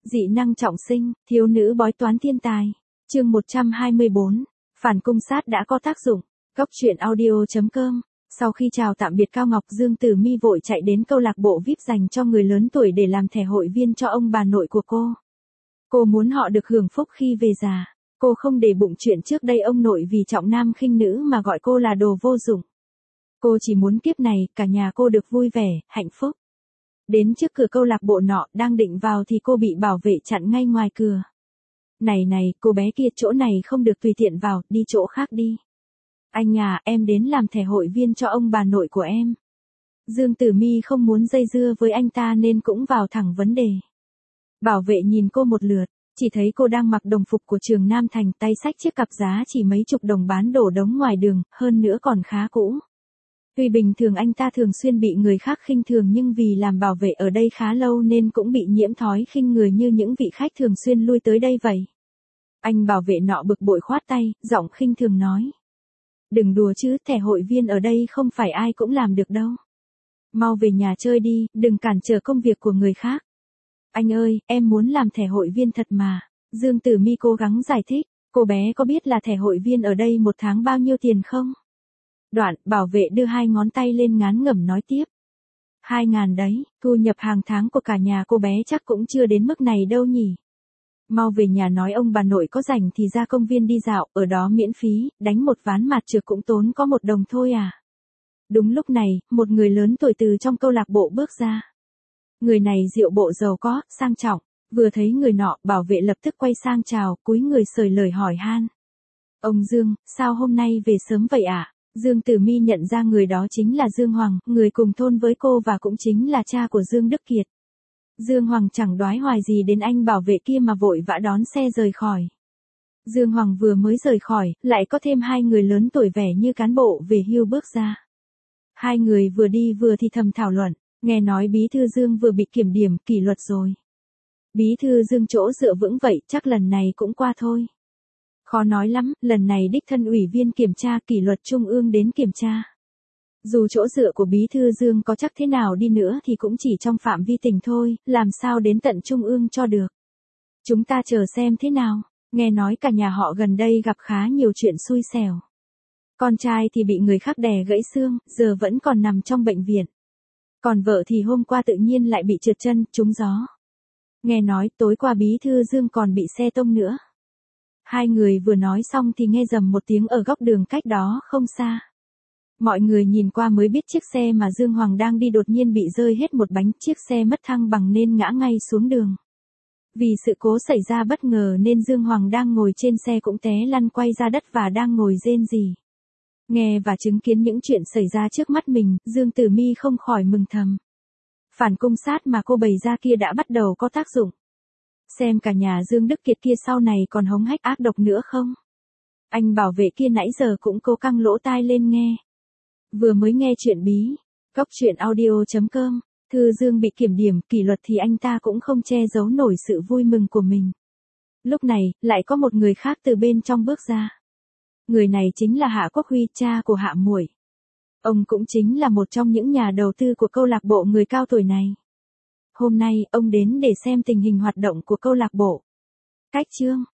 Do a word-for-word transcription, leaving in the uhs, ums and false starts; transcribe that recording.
Dị năng trọng sinh, thiếu nữ bói toán thiên tài. Chương một trăm hai mươi bốn. Phản cung sát đã có tác dụng. Góc truyện audio chấm com. Sau khi chào tạm biệt Cao Ngọc, Dương Tử Mi vội chạy đến câu lạc bộ vi ai pi dành cho người lớn tuổi để làm thẻ hội viên cho ông bà nội của cô. Cô muốn họ được hưởng phúc khi về già. Cô không để bụng chuyện trước đây ông nội vì trọng nam khinh nữ mà gọi cô là đồ vô dụng. Cô chỉ muốn kiếp này cả nhà cô được vui vẻ, hạnh phúc. Đến trước cửa câu lạc bộ nọ, đang định vào thì cô bị bảo vệ chặn ngay ngoài cửa. Này này, cô bé kia, chỗ này không được tùy tiện vào, đi chỗ khác đi. Anh à, em đến làm thẻ hội viên cho ông bà nội của em. Dương Tử Mi không muốn dây dưa với anh ta nên cũng vào thẳng vấn đề. Bảo vệ nhìn cô một lượt, chỉ thấy cô đang mặc đồng phục của trường Nam Thành, tay xách chiếc cặp giá chỉ mấy chục đồng bán đổ đống ngoài đường, hơn nữa còn khá cũ. Tuy bình thường anh ta thường xuyên bị người khác khinh thường nhưng vì làm bảo vệ ở đây khá lâu nên cũng bị nhiễm thói khinh người như những vị khách thường xuyên lui tới đây vậy. Anh bảo vệ nọ bực bội khoát tay, giọng khinh thường nói. Đừng đùa chứ, thẻ hội viên ở đây không phải ai cũng làm được đâu. Mau về nhà chơi đi, đừng cản trở công việc của người khác. Anh ơi, em muốn làm thẻ hội viên thật mà. Dương Tử Mi cố gắng giải thích, cô bé có biết là thẻ hội viên ở đây một tháng bao nhiêu tiền không? Đoạn, bảo vệ đưa hai ngón tay lên ngán ngẩm nói tiếp. Hai ngàn đấy, thu nhập hàng tháng của cả nhà cô bé chắc cũng chưa đến mức này đâu nhỉ. Mau về nhà nói ông bà nội có rảnh thì ra công viên đi dạo, ở đó miễn phí, đánh một ván mặt trượt cũng tốn có một đồng thôi à. Đúng lúc này, một người lớn tuổi từ trong câu lạc bộ bước ra. Người này diệu bộ giàu có, sang trọng, vừa thấy người nọ, bảo vệ lập tức quay sang chào, cúi người sời lời hỏi han. Ông Dương, sao hôm nay về sớm vậy ạ? À? Dương Tử Mi nhận ra người đó chính là Dương Hoàng, người cùng thôn với cô và cũng chính là cha của Dương Đức Kiệt. Dương Hoàng chẳng đoái hoài gì đến anh bảo vệ kia mà vội vã đón xe rời khỏi. Dương Hoàng vừa mới rời khỏi, lại có thêm hai người lớn tuổi vẻ như cán bộ về hưu bước ra. Hai người vừa đi vừa thì thầm thảo luận, nghe nói bí thư Dương vừa bị kiểm điểm kỷ luật rồi. Bí thư Dương chỗ dựa vững vậy, chắc lần này cũng qua thôi. Khó nói lắm, lần này đích thân ủy viên kiểm tra kỷ luật trung ương đến kiểm tra. Dù chỗ dựa của bí thư Dương có chắc thế nào đi nữa thì cũng chỉ trong phạm vi tỉnh thôi, làm sao đến tận trung ương cho được. Chúng ta chờ xem thế nào, nghe nói cả nhà họ gần đây gặp khá nhiều chuyện xui xẻo. Con trai thì bị người khác đè gãy xương, giờ vẫn còn nằm trong bệnh viện. Còn vợ thì hôm qua tự nhiên lại bị trượt chân, trúng gió. Nghe nói tối qua bí thư Dương còn bị xe tông nữa. Hai người vừa nói xong thì nghe rầm một tiếng ở góc đường cách đó không xa. Mọi người nhìn qua mới biết chiếc xe mà Dương Hoàng đang đi đột nhiên bị rơi hết một bánh, chiếc xe mất thăng bằng nên ngã ngay xuống đường. Vì sự cố xảy ra bất ngờ nên Dương Hoàng đang ngồi trên xe cũng té lăn quay ra đất và đang ngồi rên rỉ. Nghe và chứng kiến những chuyện xảy ra trước mắt mình, Dương Tử Mi không khỏi mừng thầm. Phản cung sát mà cô bày ra kia đã bắt đầu có tác dụng. Xem cả nhà Dương Đức Kiệt kia sau này còn hống hách ác độc nữa không? Anh bảo vệ kia nãy giờ cũng cố căng lỗ tai lên nghe. Vừa mới nghe chuyện bí, góc truyện audio chấm com, Thư Dương bị kiểm điểm kỷ luật thì anh ta cũng không che giấu nổi sự vui mừng của mình. Lúc này, lại có một người khác từ bên trong bước ra. Người này chính là Hạ Quốc Huy, cha của Hạ Muội. Ông cũng chính là một trong những nhà đầu tư của câu lạc bộ người cao tuổi này. Hôm nay, ông đến để xem tình hình hoạt động của câu lạc bộ. Cách chương